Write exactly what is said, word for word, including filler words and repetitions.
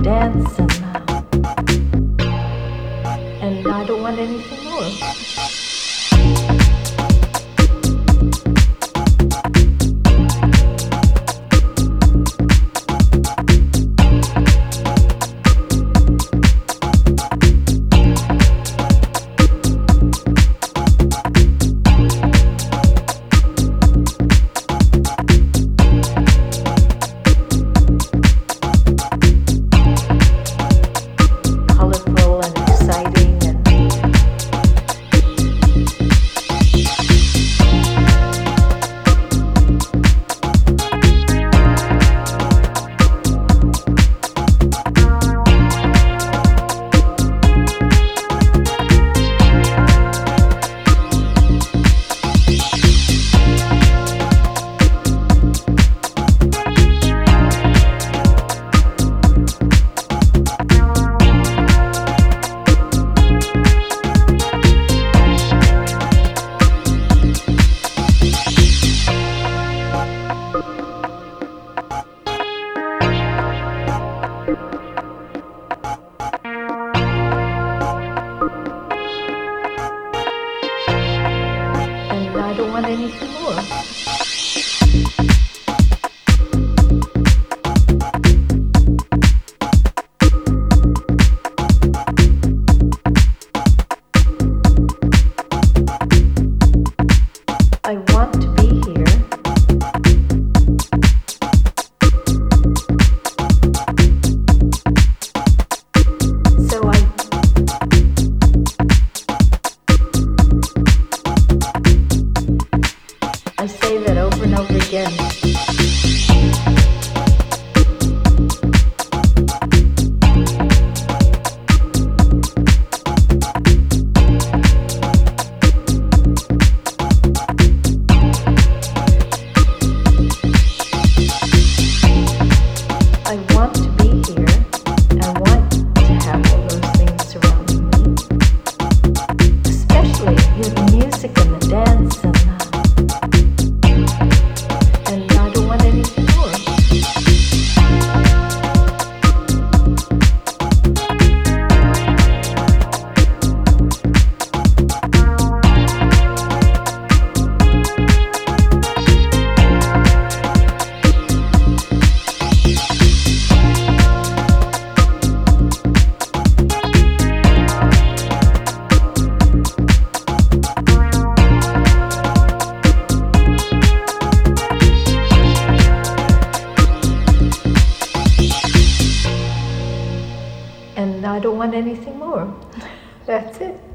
dancing, and I don't want anything more. Colorful and exciting and and I don't want anything more. I want to be here. So I I say that over and over again. I want to be here. I want to have all those things surrounding me. Especially hear the music and the dance and uh, and I don't want anything more. And I don't want anything more. That's it.